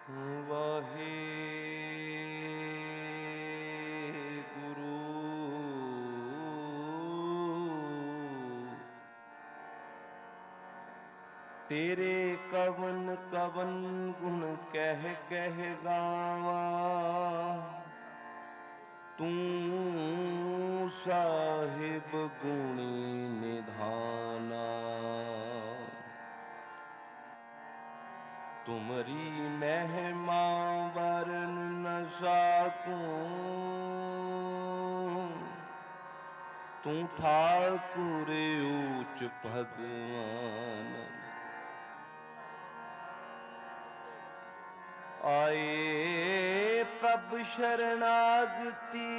वाहे गुरु तेरे कवन कवन गुण कह कह गावा तू साहिब गुणी निधाना तुमरी महिमा वरन न साकूं तू ठाकुर ऊच भगवान आए प्रभ शरणागति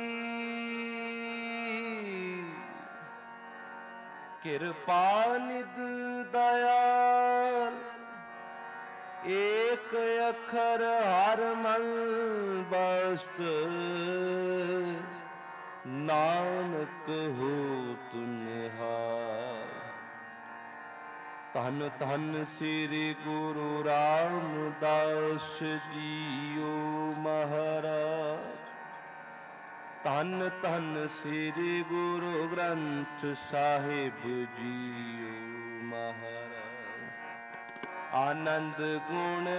कृपा निध दयाल एक अखर हर मन बस्त नानक हो तुनिहार धन धन श्री गुरु रामदास जीओ महाराज धन धन श्री गुरु ग्रंथ साहिब जीओ महाराज आनंद गुण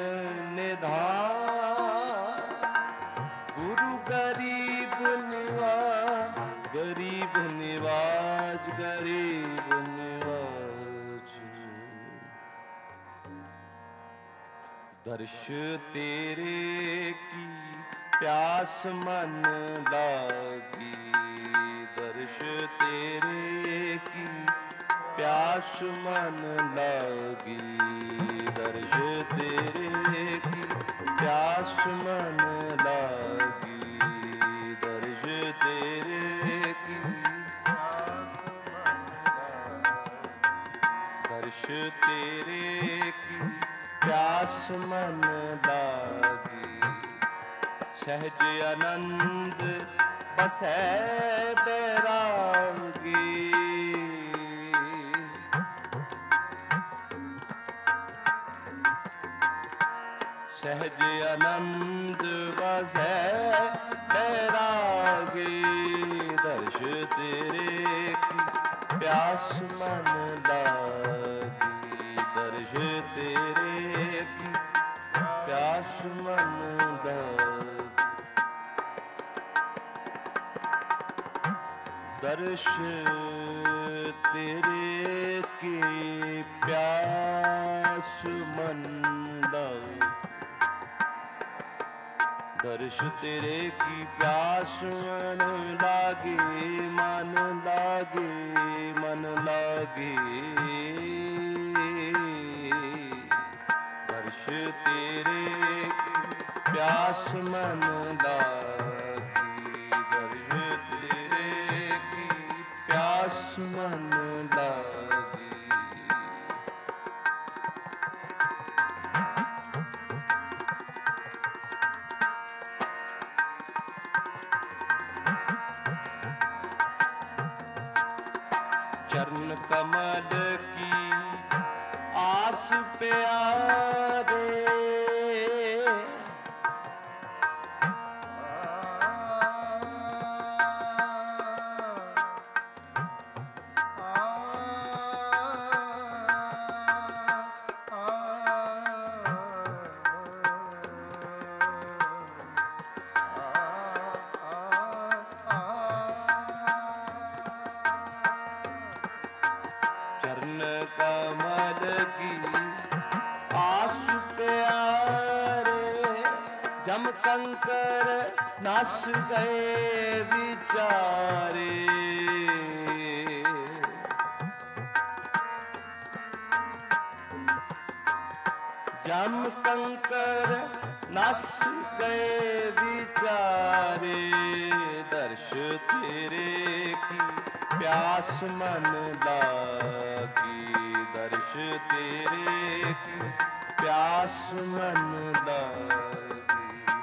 निधान गुरु गरीब निवाज गरीब निवाज गरीब निवाज दर्श तेरे की प्यास मन लागी दर्श तेरे की प्यास मन लागी दर्श तेरे की प्यास मन लागी दर्श तेरे की दर्श तेरे की प्यास मन लागी सहज आनंद बसै बैरागी सहज आनंद बसै बैरागी दर्श तेरे की प्यास मन लागी दर्श तेरे की प्यास मन लागी दर्श तेरे की प्यास मन लागी दर्श तेरे की प्यास मन लागे मन लागे मन लागे दर्श तेरे की प्यास मन लागी दर्श तेरे की प्यास मन लागी चरण कमल की आस प्यारे चरण कमल की आस प्यारे जम कंकर नस गए विचारे जम कंकर नस गए विचारे दर्श तेरे की प्यास मन लागी दर्श तेरे की प्यास मन लागी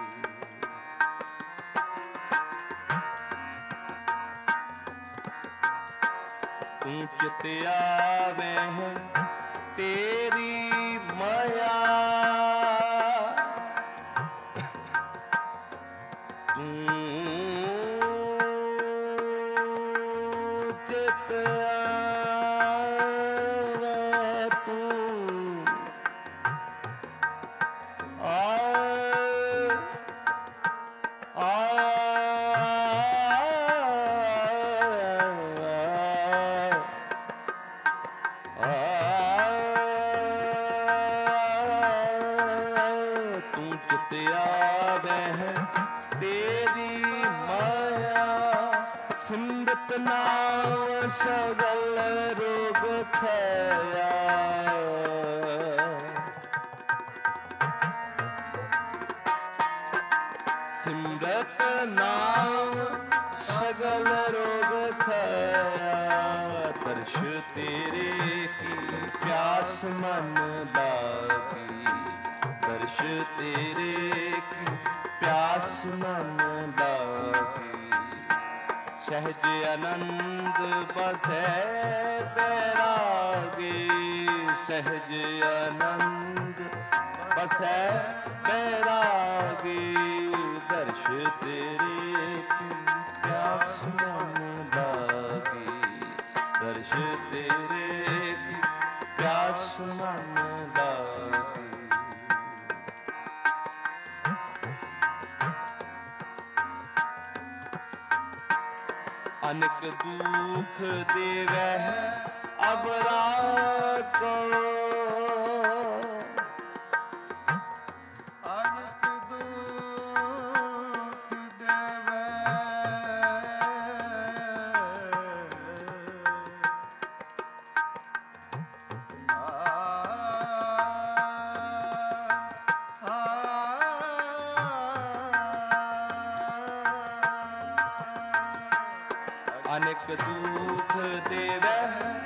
तू चित आवे तेरी माया ਤੂੰ ਚਿਤ ਆਵੈ ਤੇਰੀ ਮਾਇਆ, ਸਿਮਰਤ ਨਾਮ ਸਗਲ ਰੋਗ ਖਿਆ। ਸਿਮਰਤ ਨਾਮ ਸਗਲ ਰੋਗ ਖਿਆ, ਦਰਸ਼ ਤੇਰੇ ਕੀ ਪਿਆਸ ਮਨ ਲਾਗੀ, ਦਰਸ਼ ਤੇਰੇ ਕੀ ਪਿਆਸ ਮਨ ਲਾਗੀ। ਸਹਿਜ ਆਨੰਦ ਬਸੈ ਬੈਰਾਗੀ, ਸਹਿਜ ਆਨੰਦ ਬਸੈ ਬੈਰਾਗੀ, ਦਰਸ਼ ਤੇਰੇ ਕੀ ਪਿਆਸ ਮਨ ਲਾਗੀ, ਦਰਸ਼ ਤੇਰੇ ਕੀ ਪਿਆਸ ਮਨ ਲਾਗੀ। ਅਨਕ ਦੁਖ ਦੇਵੈ ਅਬਰਾ ਕੋ, ਅਨਕ ਦੁਖ ਦੇਵੈ ਅਨਕ ਦੁਖ ਦੇਵੈ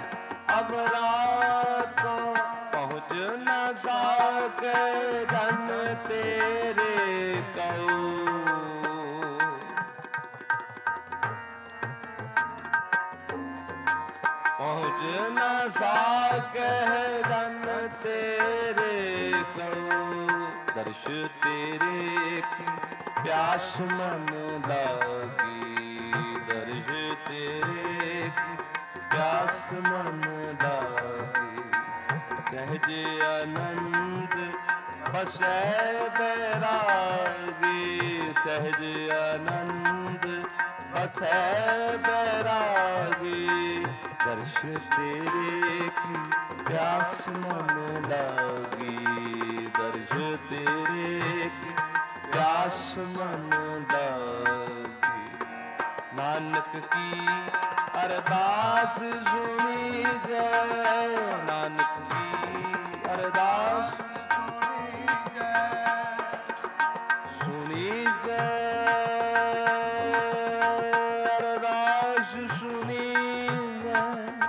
ਅਬਰਾ ਕੋ, ਪਹੁੰਚ ਨ ਸਾਕੈ ਧਨ ਤੇਰੇ ਕਉ। ਪਹੁੰਚ ਨ ਸਾਕੈ ਧਨ ਤੇਰੇ ਕਉ, ਦਰਸ਼ ਤੇਰੇ ਕੀ ਪਿਆਸ ਮਨ ਲਾਗੀ, ਦਰਸ਼ ਤੇਰੇ ਕੀ ਪਿਆਸ ਮਨ ਲਾਗੀ। ਸਹਿਜ ਆਨੰਦ ਬਸੈ ਬੈਰਾਗੀ, ਸਹਿਜ ਆਨੰਦ ਬਸੈ ਬੈਰਾਗੀ, ਦਰਸ਼ ਤੇਰੇ ਕੀ ਪਿਆਸ ਮਨ ਲਾਗੀ, ਦਰਸ਼ ਤੇਰੇ ਕੀ ਪਿਆਸ ਮਨ ਲਾਗੀ। ਨਾਨਕ ਕੀ ਅਰਦਾਸ ਸੁਣੀ ਜੈ, ਨਾਨਕ ਕੀ ਅਰਦਾਸ ਸੁਣੀ ਜੈ, ਅਰਦਾਸ ਸੁਣੀ ਜੈ।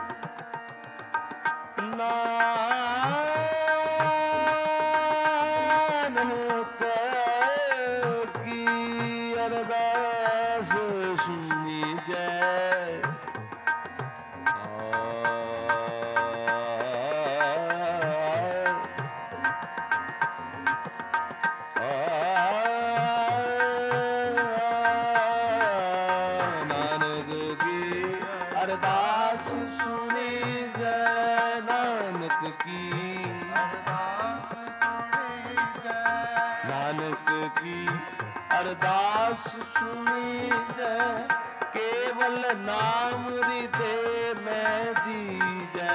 ਨਾਨਕ ਕੀ ਅਰਦਾਸ ਸੁਣੀ ਜੈ। ਅਰਦਾਸ ਸੁਣੀ ਜੈ, ਨਾਨਕ ਕੀ ਅਰਦਾਸ ਸੁਣੀ ਜੈ, ਨਾਨਕ ਕੀ ਅਰਦਾਸ ਸੁਣੀ ਜੈ। ਕੇਵਲ ਨਾਮ ਹਿਰਦੇ ਮੈਂ ਦੀਜੈ,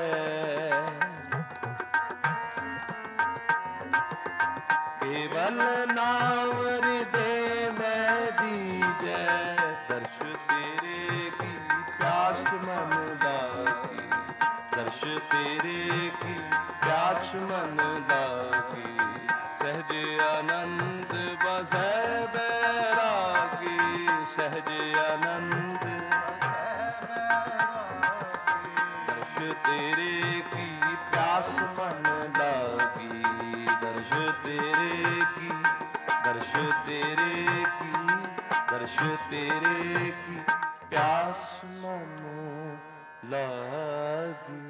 ਕੇਵਲ ਨਾਮ ਹਿਰਦੇ ਮੈਂ ਦੀਜੈ। ਦਰਸ਼ ਤੇਰੇ ਕੀ ਪਿਆਸ ਮਨ ਲਾਗੀ, ਦਰਸ਼ ਤੇਰੇ ਕੀ ਪਿਆਸ ਮਨ ਲਾਗੀ। ਸਹਿਜ ਆਨੰਦ ਬਸੈ ਬੈਰਾਗੀ, ਸਹਿਜ ਆਨੰਦ ਦਰਸ਼ ਤੇਰੇ ਕੀ ਪਿਆਸ ਮਨ ਲਾਗੀ, ਦਰਸ਼ ਤੇਰੇ ਕੀ, ਦਰਸ਼ ਤੇਰੇ ਕੀ, ਦਰਸ਼ ਤੇਰੇ ਕੀ ਪਿਆਸ ਮਨ ਲਾਗੀ।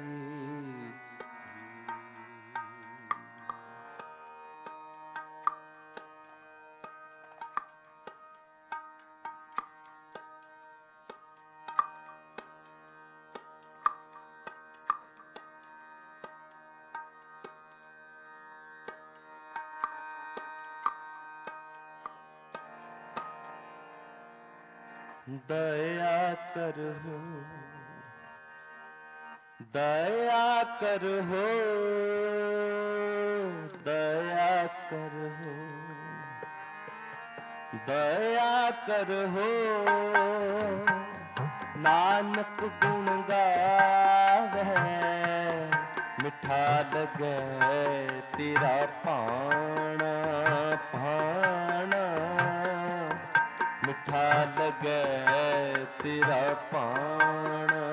ਦਇਆ ਕਰੋ, ਦਇਆ ਕਰੋ, ਦਇਆ ਕਰੋ। दया करहो नानक गुण गावै मिठा लगे तेरा भाणा भाणा मिठा लगे तेरा भाणा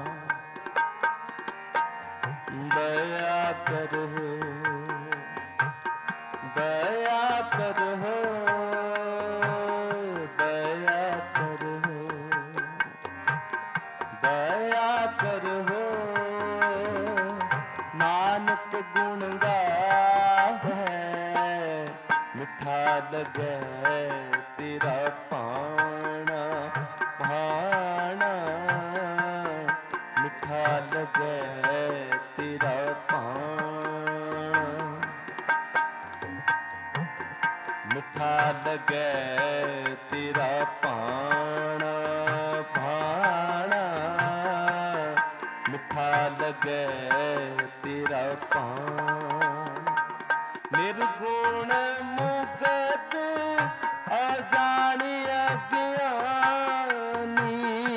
दया करहो दया करहो दया करहो दया करहो नानक गुण गावै मिठा लगे तेरा भाणा भाणा मिठा लगे तेरा भाणा मिठा लगे तेरा भाणा भाणा मिठा लगे तेरा भाणा निर्गुण मुगत अजानी अज्ञानी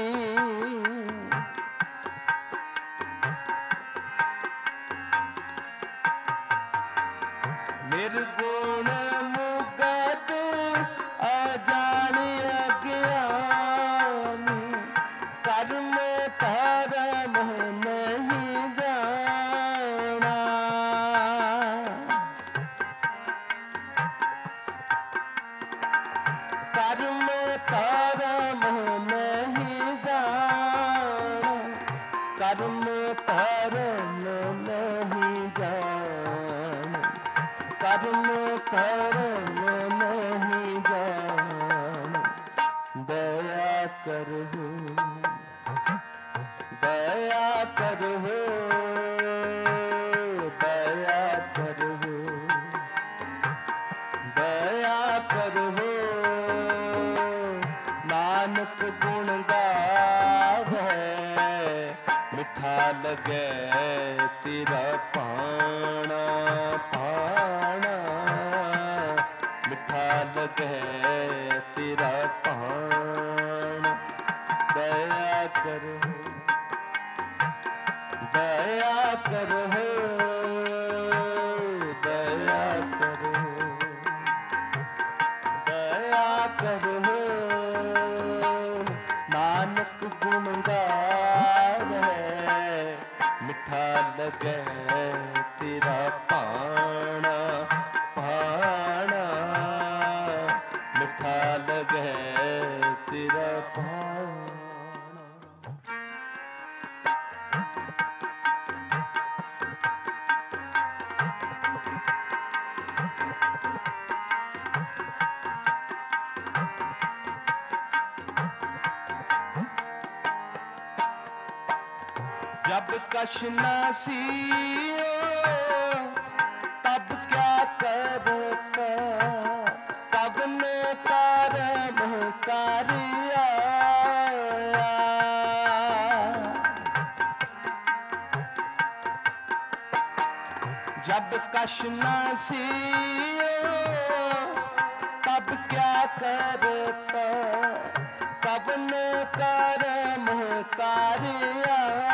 निर्गुण मुगत अजानी अज्ञानी कर्म धर्म नहीं जाना कर्म धर्म नहीं जाना कर्म धर्म नहीं जाना कर्म धर्म नहीं जाना दया करहो दया करहो दया करहो दया करहो नानक गुण गावै मिठा लगे तेरा भाणा भाणा मिठा लगे तेरा भाणा दया करहो दया करहो दया करहो दया करहो नानक गुण गावै मिठा लगे तेरा भाणा भाणा मिठा लगे तेरा भाणा जब कश न सियो तब क्या करता तब ने कर्म कारिया जब कश न सियो तब क्या करता तब ने कर्म कारिया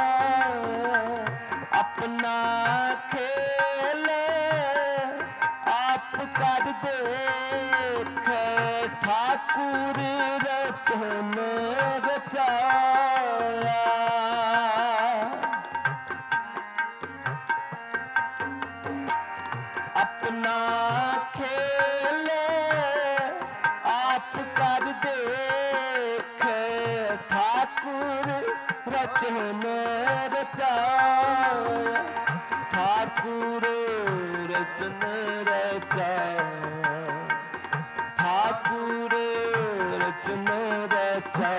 अपना खेल आप कर देख ठाकुर रचन रचाया अपना खेल आप कर देख ठाकुर रचन रचाया ठाकुर रचन रचाया ठाकुर रचन रचाया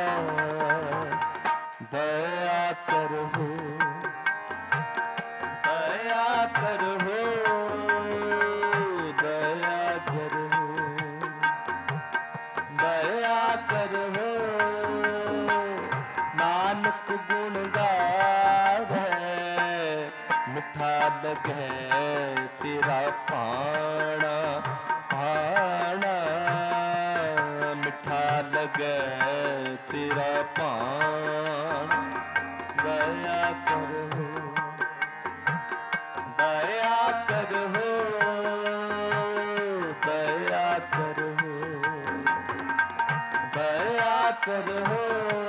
करहो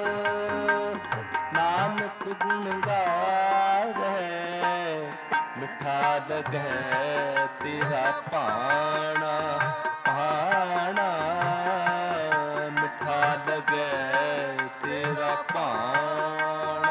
नानक गुण गावै मिठा लगे तेरा भाणा भाणा मिठा लगे तेरा भाणा।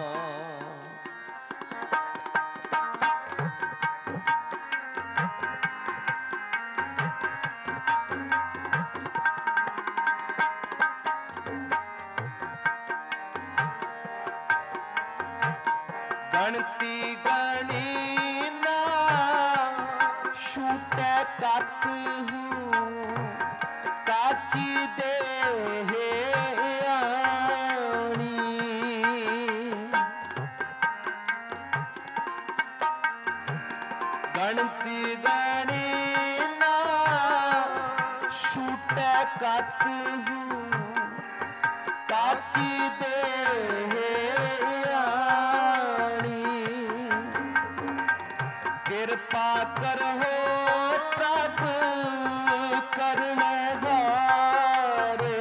गणती गणी ना छूटे तक हूँ काची देह आनी। गणती गणी ना छूटे कत हूँ काची देह कृपा करहो प्रभ करने हारे।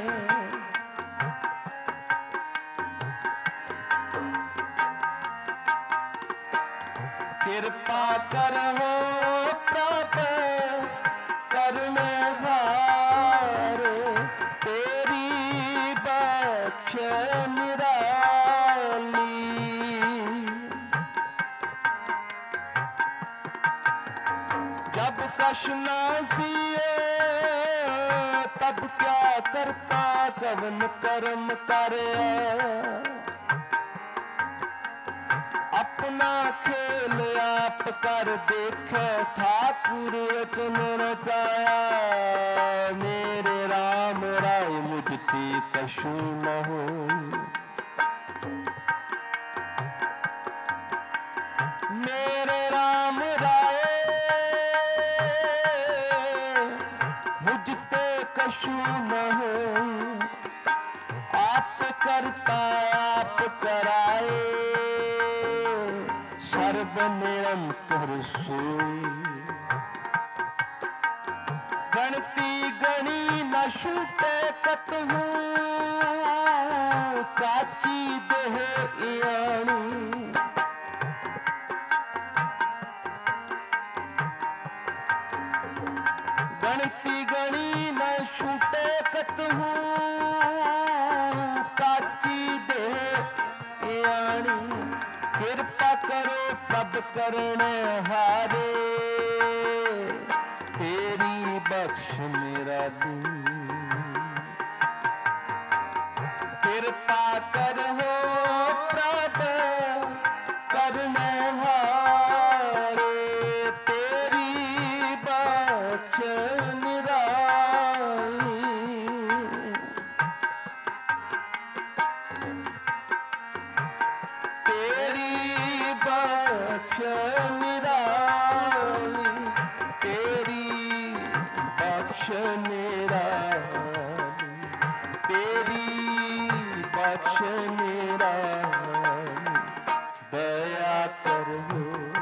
कृपा करहो प्रभ करने हारे तेरी बख्श निराली। जब कश न सिए तब क्या करता कवन कर्म करे। अपना खेल आप कर देखे ठाकुर रतन रचाया। मेरे राम राय मुझती कशु न हो। मेरे राम राय मुझते कशु न हो। आप करता आप कराए सर्व निरंतर सोई। गणती गणी न छूटे कतहु काची देह इयाणी। गणती गणी न छूटे कतहु काची देह इयाणी। कृपा करो प्रभ करने हारे तेरी बख्श मेरा दी। कृपा करहो प्रभ करने हारे तेरी बख्श निराली। तेरी बख्श निराली तेरी बख्श निराली तेरी बख्श निराली। दया करहो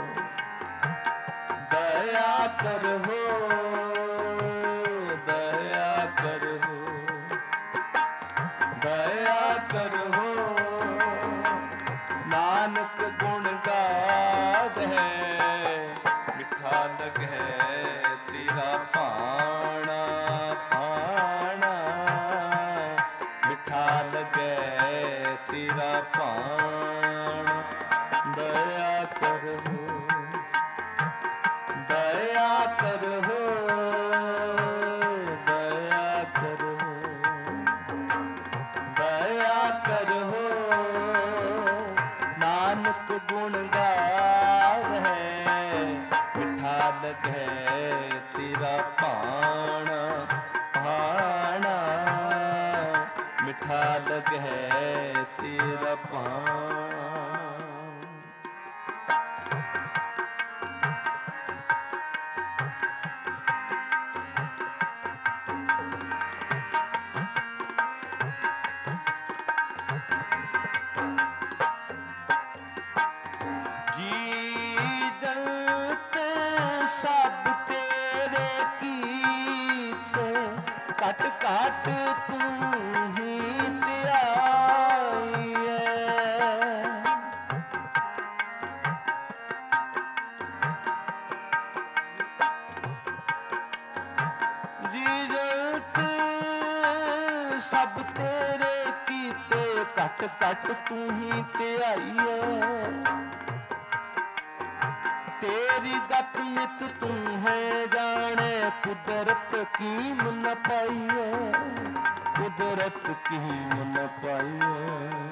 दया करहो दया करहो दया करहो नानक गुण गावै मिठा लगे तेरा भाणा भाणा मिठा लगे तेरा भाणा। दया करहो दया करहो दया करहो दया करहो नानक गुण गावै मिठा लगे तेरा भाणा भाणा मिठा लगे तेरा भाणा। सब तेरे की ਸਭ ਤੇਰੇ ਕੀਤੇ ਘਟ ਘਟ ਤੂੰ ਹੀ ਧਿਆਈਏ तेरी गत मित तू है जाने कुदरत कीम न पाइए कुदरत कीम न पाइए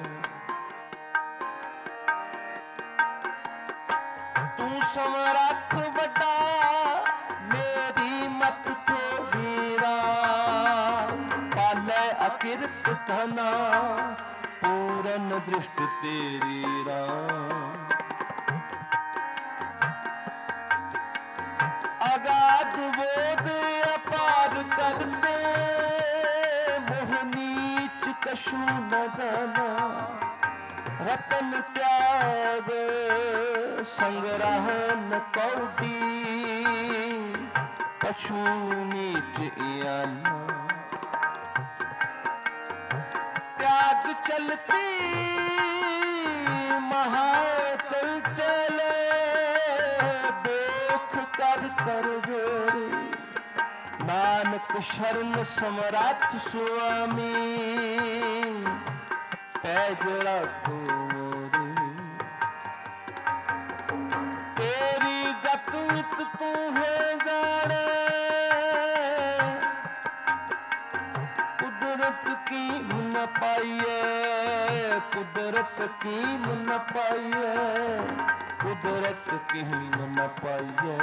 तू समरथ बड़ा मेरी मत छोड़ीरा पाले अकिरत धना पूरन दृष्ट तेरी राम अगाध बोध अपार करते मोह नीच कशु न जाना रतन त्याग संग्रहण कौडी पशु नीच इयाना त्याग चलती महा चल चले कर जोरी नानक शरण समरथ स्वामी पैज रखो तेरी गत मित तू है जाने कुदरत की न पाइए कुदरत की न पाइए कुदरत की न पाइए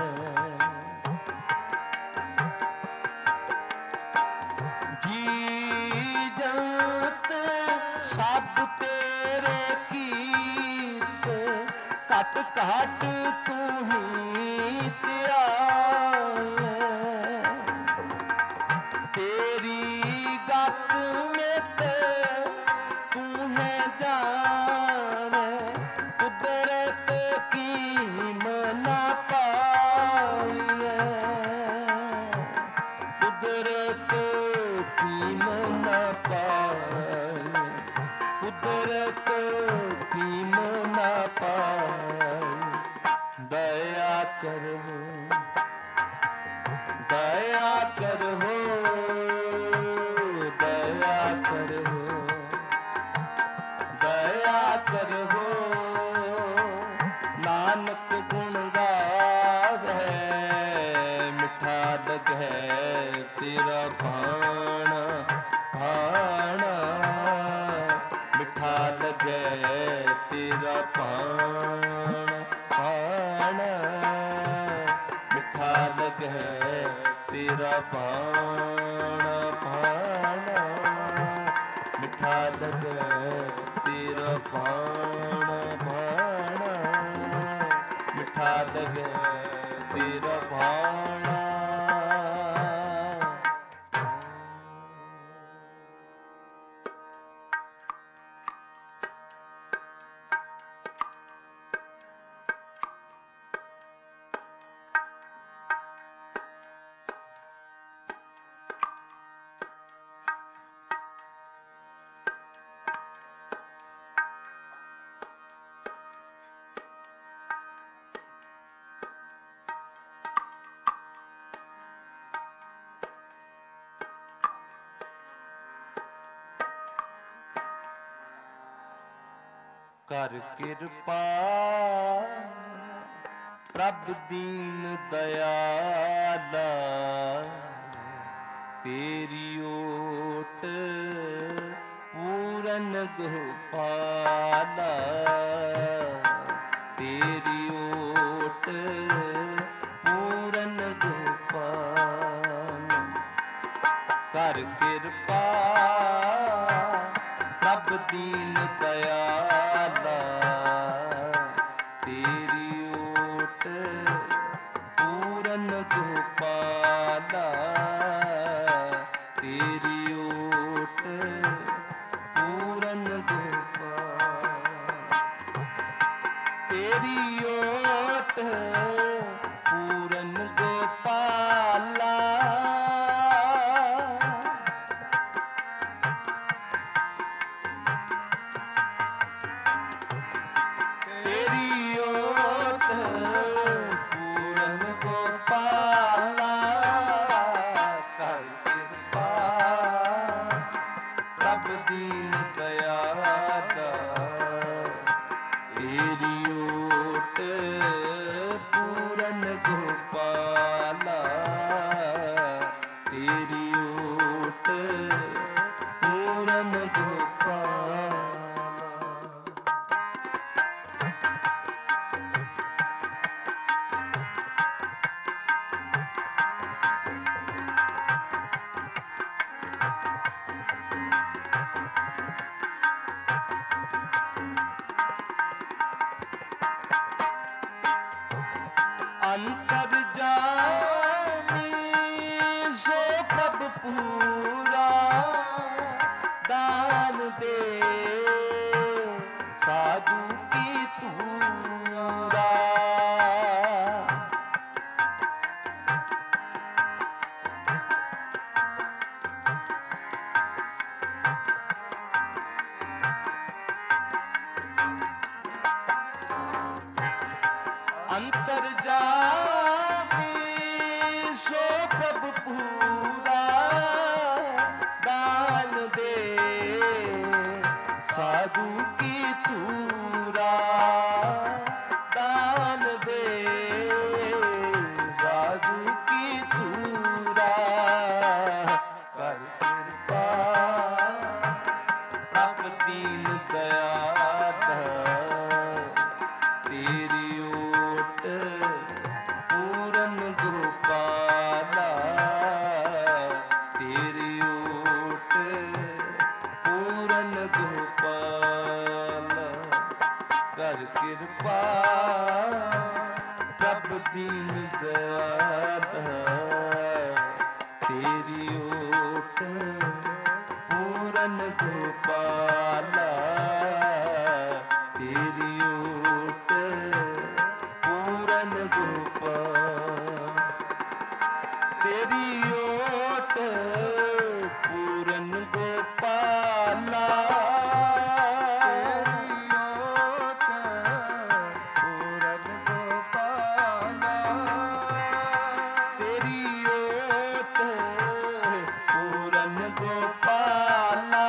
जी जंत सब तेरे कीत घट घट तू ही त्याए तेरी गत मित तू है जाने कुदरत कीम न पाइए कुदरत कीम न पाइए कुदरत कीम न पाइए दया करो दया करो दया करो दया करो नानक गुण गावे मिठा लगे तेरा भाणा भाणा मिठा लगे तेरा भाणा भाणा मिठा लगे तेरा भाणा भाणा मिठा लगे तेरा भाणा भाणा मिठा लगे तेरा भाणा। कर कृपा प्रभ दीन दयाला तेरी ओट पूरन गोपाला तेरी ओट पूरन गोपाल कर कृपा प्रभ दीन दयाला तेरी ओट पूरन गोपाला तेरी ओट पूरन गोपाल तेरी ओट पूरन गोपाला ਦੀਨ ਦਇਆਲਾ, ਤੇਰੀ ਓਟ ਪੂਰਨ ਗੋਪਾਲਾ, ਤੇਰੀ ਓਟ ਪੂਰਨ ਗੋਪਾਲਾ। ਅੰਤਰ ਜਾਮੀ ਸੋ ਪ੍ਰਭ ਪੂਰਾ, ਦਾਨ ਦੇ ਸਾਧੂ ਕੀ ਤੂਰਾ। ਅੰਤਰ ਜਾਮੀ ਸੋ ਪ੍ਰਭ ਪੂਰਾ, ਦਾਨ ਦੇ ਸਾਧੂ ਕੀ ਤੂਰਾ, ਦਾਨ ਦੇ ਸਾਧੂ ਕੀ ਤੂਰਾ। ਕਰ ਕਿਰਪਾ ਪ੍ਰਭ ਦੀਨ ਦਇਆਲਾ, ਤੇਰੀ ਓਟ ਪੂਰਨ ਗੋਪਾਲਾ, ਤੇਰੀ ਓਟ ਪੂਰਨ ਗੋਪਾਲਾ। ਕਰ ਕਿਰਪਾ ਪ੍ਰਭ ਦੀਨ ਦਇਆਲਾ, ਤੇਰੀ ਓਟ ਪੂਰਨ ਗੋਪਾਲਾ, ਤੇਰੀ ਓਟ ਪੂਰਨ ਗੋਪਾਲ। ਤੇਰੀ ਓਟ ਪੂਰਨ ਗੋਪਾਲਾ, ਤੇਰੀ ਓਟ ਪੂਰਨ ਗੋਪਾਲਾ,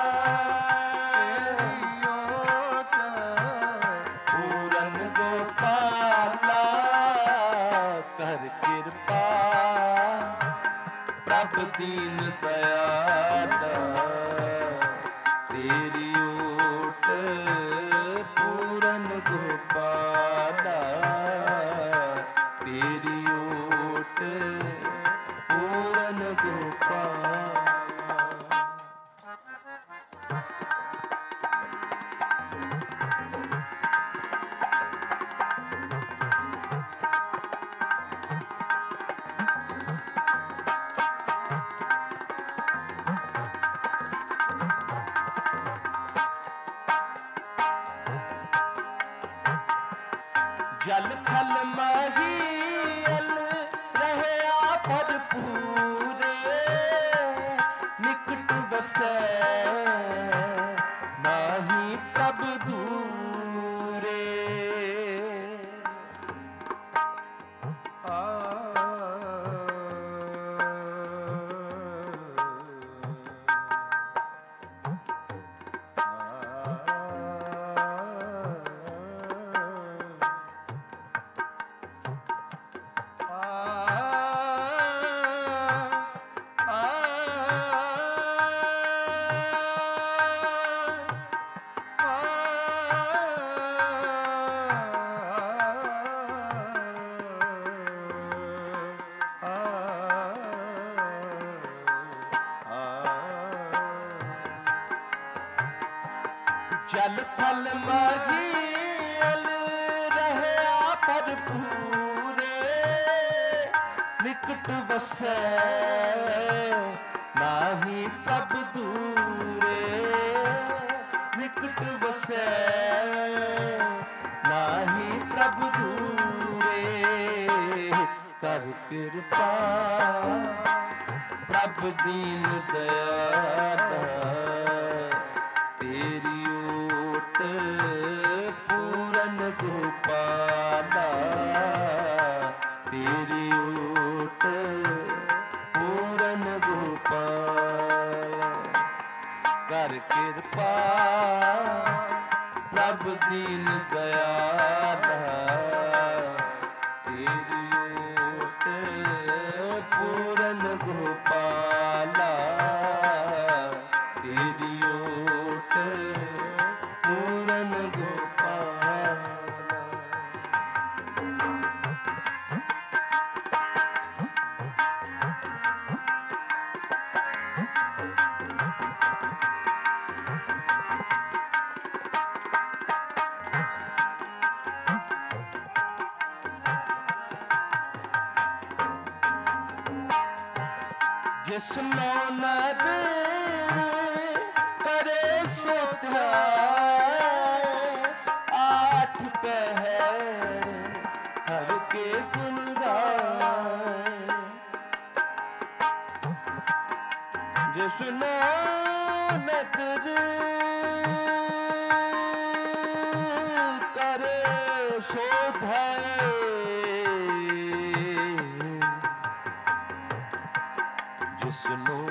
ਤੇਰੀ ਓਟ ਪੂਰਨ ਗੋਪਾਲਾ। ਕਰ ਕਿਰਪਾ ਪ੍ਰਭ ਦੀਨ ਦਇਆਲਾ, ਤੇਰੀ ਓਟ ਪੂਰਨ ਗੋਪਾਲਾ, ਤੇਰੀ ਓਟ ਪੂਰਨ ਗੋਪਾਲਾ। ਜਲ ਥਲ ਮਹੀਲ ਰਹਿਆ ਭਰਪੂਰੇ, ਨਿਕਟ ਵਸੈ ਨਾਹੀ ਪ੍ਰਭ ਦੂਰੇ। ਜਲ ਥਲ ਮਹੀਲ ਰਹਿਆ ਭਰਪੂਰੇ, ਨਿਕਟ ਵਸੈ ਨਾਹੀ ਪ੍ਰਭ ਦੂਰੇ, ਨਿਕਟ ਵਸੈ ਨਾਹੀ ਪ੍ਰਭ ਦੂਰੇ। ਕਰ ਕਿਰਪਾ ਪ੍ਰਭ ਦੀਨ ਦਇਆਲਾ, ਤੇਰੀ ਓਟ ਪੂਰਨ ਗੋਪਾਲਾ, ਤੇਰੀ ਓਟ ਪੂਰਨ ਗੋਪਾਲਾ। ਕਰ ਗੋਪਾਲ ਪ੍ਰਭ ਦੀਨ ਦਇਆਲਾ ਤੇਰੀ ਓਟ ਪੂਰਨ ਗੋਪਾਲਾ ਤੇਰੀ ਓਟ ਪੂਰਨ ਗੋਪਾਲਾ। ਜਿਸ ਨੋ ਨਦਰ ਕਰੇ ਸੋ ਧਿਆਏ ਆਠ ਪਹਿਰ ਹਰ ਕੇ ਗੁਣ ਗਾਏ। ਜਿਸ ਨੋ ਨਦਰ ਕਰੇ ਸੋ ਧਿਆਏ ਜਿਸਨੂੰ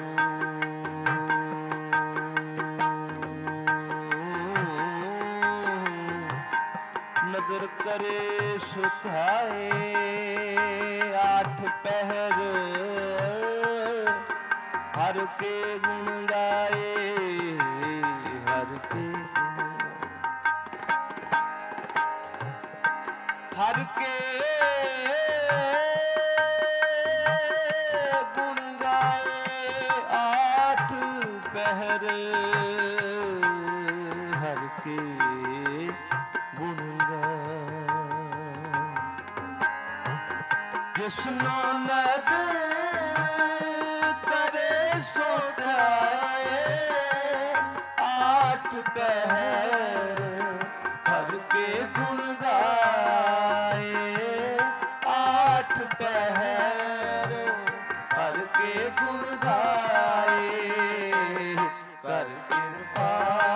ਨਦਰ ਕਰੇ ਸੁਧਾਏ ਆਠ ਪਹਿਰ ਹਰ ਕੇ ਗੁਣ ਗਾਏ ਹਰ ਕੇ ਹਰ ਕੇ ਗੁਣ ਗਾਏ ਆਠ ਪਹਿਰ ਹਰ ਕੇ ਗੁਣ ਗਾਏ। ਜਿਸਨੂੰ ਨਦਰ ਕਰੇ ਸੋ ਧਿਆਏ ਆਠ ਪਹਿਰ ਹਰ ਕੇ ਗੁਣ ਗਾਏ ਆਠ ਪਹਿਰ ਹਰ ਕੇ ਗੁਣ ਗਾਏ। ਕਰ ਕਿਰਪਾ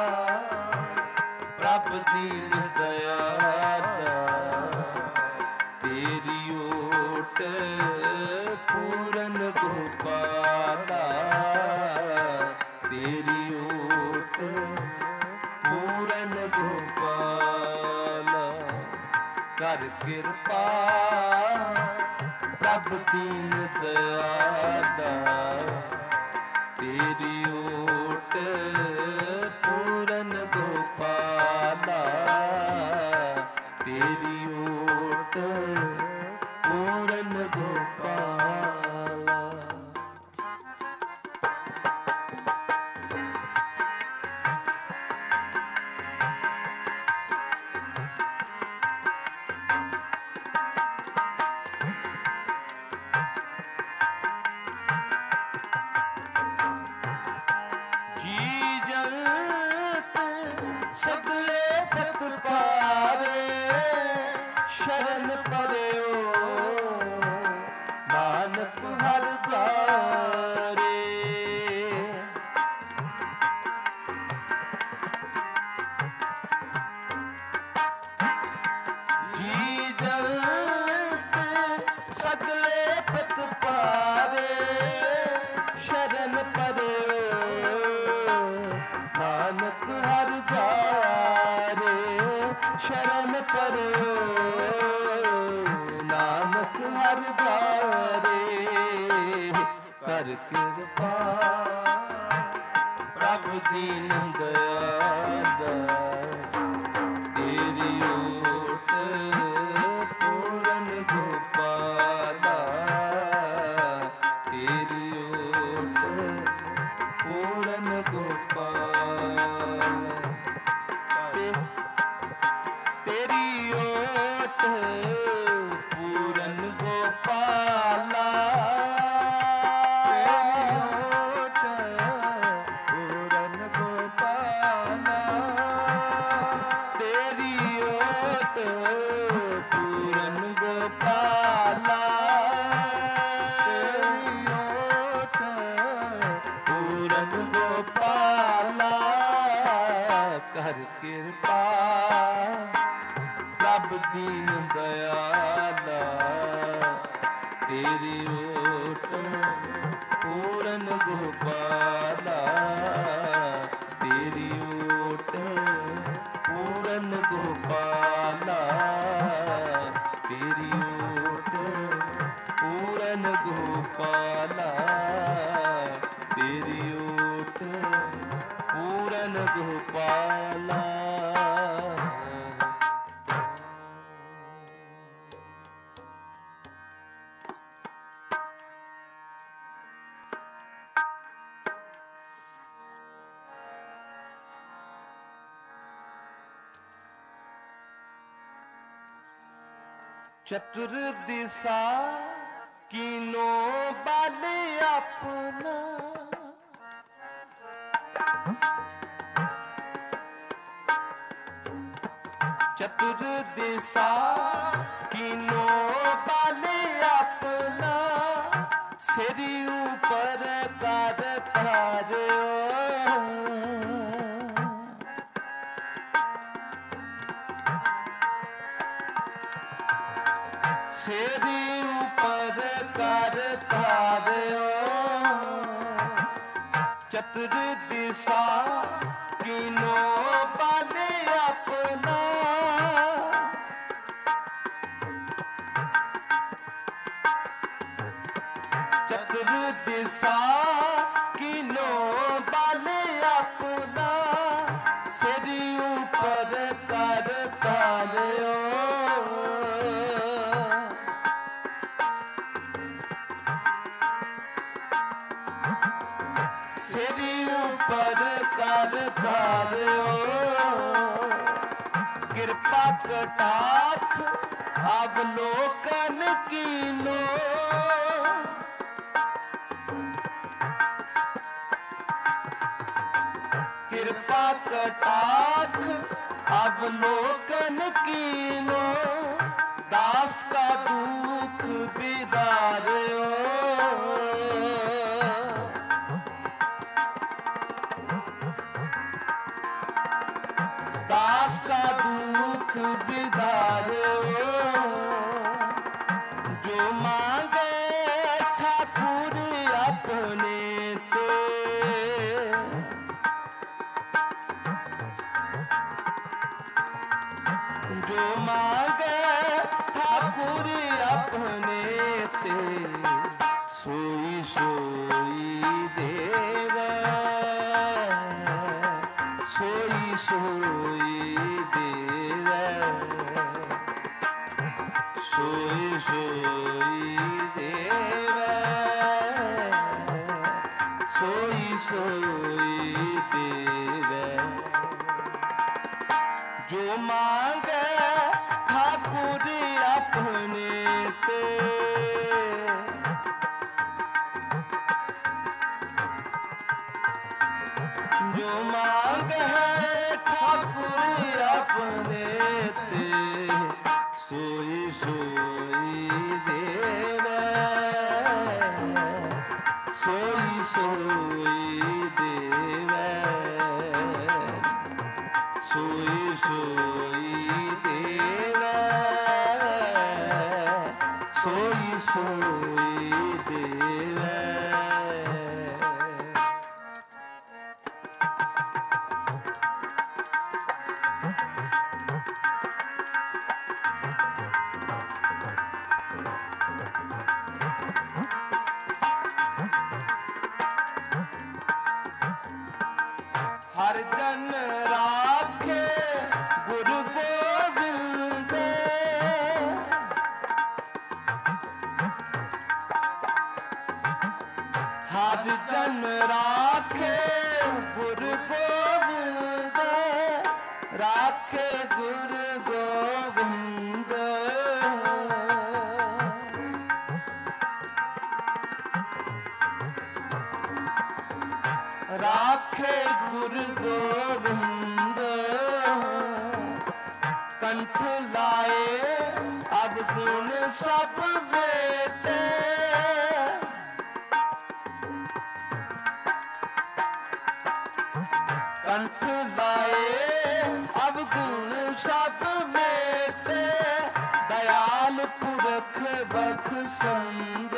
ਪ੍ਰਭ ਦੀਨ ਦਇਆਲਾ ਤੇਰੀ ਓਟ ਪੂਰਨ ਗੋਪਾਲਾ ਤੇਰੀ ਓਟ ਪੂਰਨ ਗੋਪਾਲਾ। ਕਰ ਕਿਰਪਾ ਪ੍ਰਭ ਦੀਨ ਦਇਆਲਾ ਤੇਰੀ ਓਟ ਪੂਰਨ ਗੋਪਾਲਾ ਤੇਰੀ ਓਟ ਪੂਰਨ ਗੋਪਾਲਾ। ਸਗਲੇ ਪਤ ਪਾਵੇ ਸ਼ਰਨ ਪਰਿਓ ਨਾਨਕ ਹਰ ਦੁਆਰੇ। ਜੀ ਜਲਤ ਸਗਲੇ ਪਤ ਪਾਵੇ ਸ਼ਰਨ ਪਰਿਓ ਨਾਨਕ ਹਰ ਦੁਆਰੇ। ਸ਼ਰਨ ਪਰਿਓ ਨਾਨਕ ਹਰ ਦੁਆਰੇ। ਕਰ ਕਿਰਪਾ ਪ੍ਰਭ ਦੀਨ ਦਇਆਲਾ ਤੇਰੀ ਓਟ ਪੂਰਨ ਗੋਪਾਲਾ ਤੇਰੀ ਓਟ ਪੂਰਨ ਗੋਪਾਲਾ। ਤੇਰੀ ਓਟ ਪੂਰਨ ਗੋਪਾਲਾ ਤੇਰੀ ਓਟ ਪੂਰਨ ਗੋਪਾਲਾ ਤੇਰੀ ਓਟ ਪੂਰਨ ਗੋਪਾਲਾ। ਕਰ ਕਿਰਪਾ ਪ੍ਰਭ ਦੀਨ ਦਇਆਲਾ ਤੇਰੀ ਓਟ ਪੂਰਨ ਗੋਪਾਲਾ ਤੇਰੀ गोपाला। चतुर दिशा कीनो बाले अपना, चतुर दिशा कीनो बाले अपना, सिरी ऊपर कर तारो। सिरी ऊपर कर तारो, चतुर दिशा कीनो बाले अपना, चतुर दिशा कीनो बाले अपना, सिरी ऊपर कर तारो। सिरी ऊपर कर तारो, कृपा कटाक्ष अवलोकन कीनो, कृपा कटाक्ष अवलोकन कीनो, दास का दुख बिदारो। दास का दुख बिदारो, जो मांगे ठाकुर अपने ते, जो मांगे ठाकुर अपने ते, सोई सोई देवे, सोई सोई देवे, सोई सोई देवे, सोई सोई देवे, जो मांगे ठाकुर अपने ते, जो मांगे ठाकुर अपने ते, सोई सोई देवे, सोई सोई देवे, सोई सोई देवे, सोई सोई देवे। हर जन राखे गुरु गोविंद, हर जन राखे गुरु गोविंद, राखे गुरु गोविंद, राखे गुरु गोविंद, कंठ लाए अब गुण सब बेटे, कंठ लाए अब गुण सब बेटे, दयाल पुरख बख संग,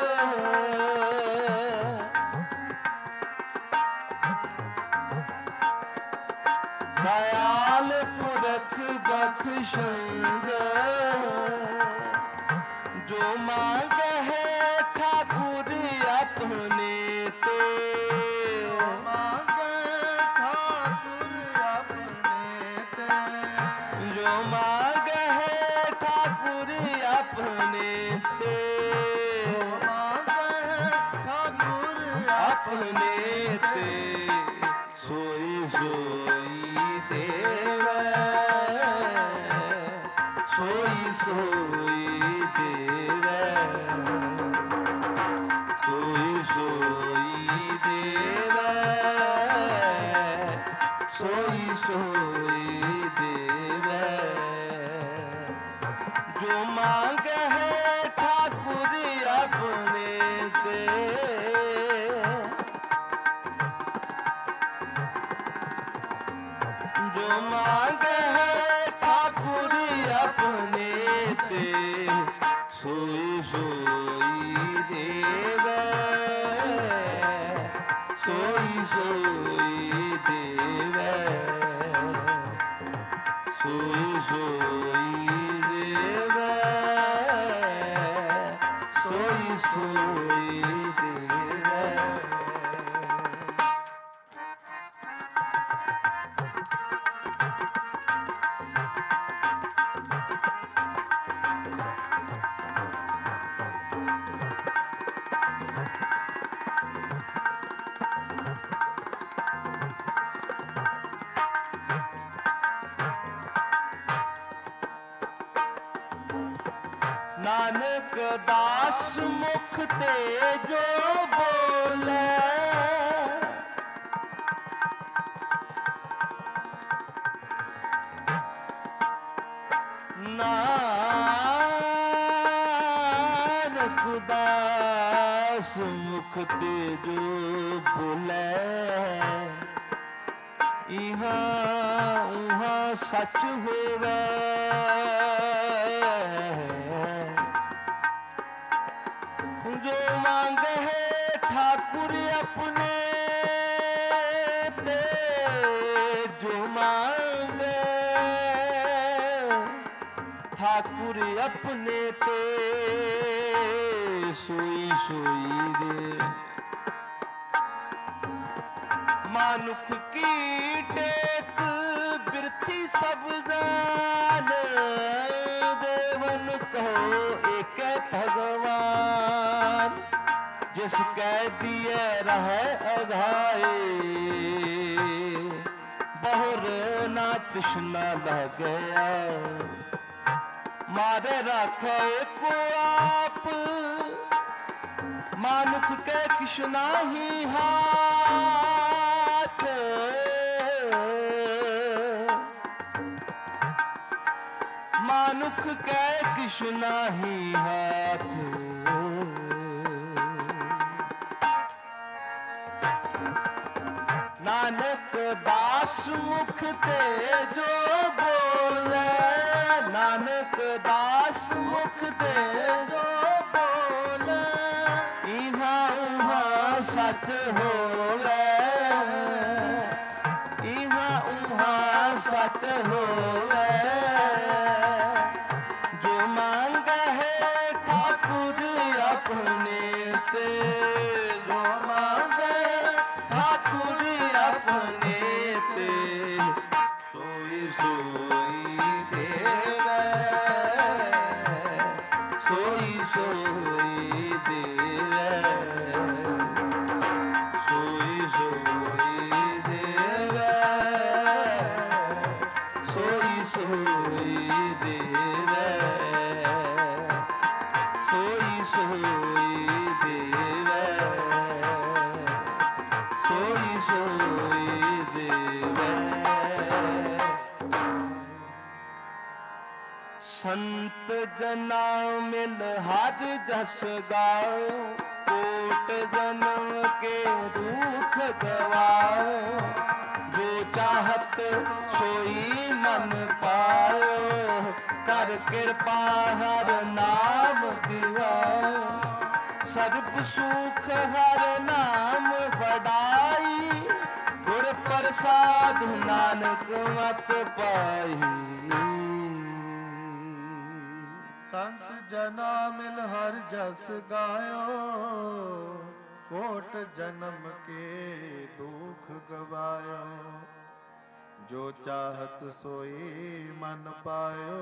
दयाल पुरख बख्शंग, जो मांगे है ठाकुर अपने ते, मांगे ठाकुर अपने ते सोई सोई देवै सोई सोई देवै सोई सोई देवै सोई सोई देवै जो मांग है ठाकुर अपने ते जो मांग है ठाकुर अपने ते सोई सोई देवै सोई सोई देवै सोई सोई देवै सोई सोई देवै नानक दास मुख ते जो बोले नानक दास मुख ते जो बोले इहाँ उहाँ सच होवे जो मांग है ठाकुर अपने ते जो मांग ठाकुर अपने ते सोई सोई दे मानुख की टेक बिरथी सब जान देवन कहो एक भगवान जिस कह दिए रहे अघाए बहुर ना तृष्णा लह गया मारे राखे को आप मानुख के कृष्णा ही हाथ मानुख के कृष्णा ही हाथ नानक दास मुख ते जो बोले नानक दास मुख ते जो बोले इहाँ उहाँ सच होवे इहाँ उहाँ सच होवे जो मांग है ठाकुर अपने ते जो मांग ठाकुर अपने ते सोई सोई देवै सोई सोई देवै सोई सोई देवै सोई सोई देवै सोई सोई देवै सोई सोई देवै संत जना मिल हर जस गाओ कोट जन्म के दुख गवाओ जो चाहत सोई मन पायो कर कृपा हर नाम दिवाओ सर्ब सुख हर नाम बड़ाई गुर प्रसाद नानक मत पाई संत जना मिल हर जस गायो कोट जन्म के दुख गवायो जो चाहत सोई मन पायो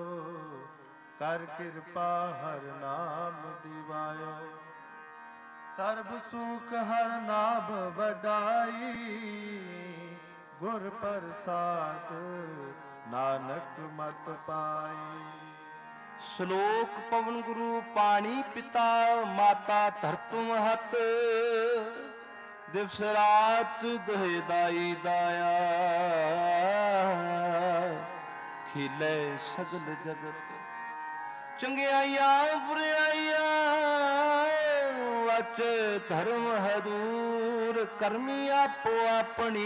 कर कृपा हर नाम दिवायो ਸਰਬ ਸੁਖ ਹਰ ਨਾਭ ਵਡਾਈ, ਗੁਰ ਪ੍ਰਸਾਦ ਨਾਨਕ ਮਤ ਪਾਈ। ਸ਼ਲੋਕ ਪਵਨ ਗੁਰੂ ਪਾਣੀ ਪਿਤਾ, ਮਾਤਾ ਧਰਤੁ ਮਹਤ, ਦਿਵਸ ਰਾਤ ਦੁਹਿ ਦਾਈ ਦਾਇਆ, ਖਿਲੇ ਸਗਲ ਜਗਤ। ਚੰਗਿਆਈਆਂ ਬੁਰਾਈਆਂ ਵਚ ਧਰਮ ਹਦੂਰ, ਕਰਮੀ ਆਪੋ ਆਪਣੀ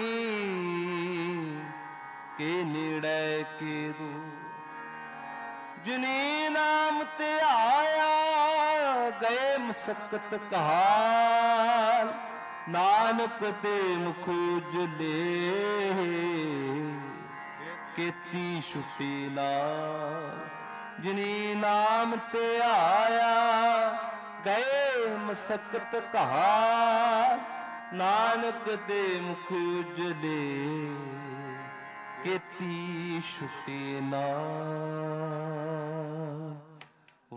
ਕੇ ਨੇੜੇ ਕੇ ਦੂਰ। ਜਿਨੀ ਨਾਮ ਤੇ ਆਇਆ, ਗਏ ਮਸਕਤ ਕਹਾਲ, ਨਾਨਕ ਤੇ ਮੁਖ ਉਜਲੇ, ਕੀਤੀ ਛੁਟੀ ਲਾਲ। ਜਿਨੀ ਨਾਮ ਤੇ ਆਇਆ, ਗਏ ਮਸਕਤ ਕਹਾਲ, ਨਾਨਕ ਤੇ ਮੁਖ ਉਜਲੇ, ਕੀਤੀ ਛੁਟੀ ਨਾਲ।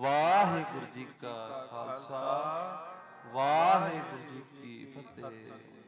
ਵਾਹਿਗੁਰੂ ਜੀ ਕਾ ਖਾਲਸਾ, ਵਾਹਿਗੁਰੂ ਜੀ ਕੀ ਫਤਿਹ।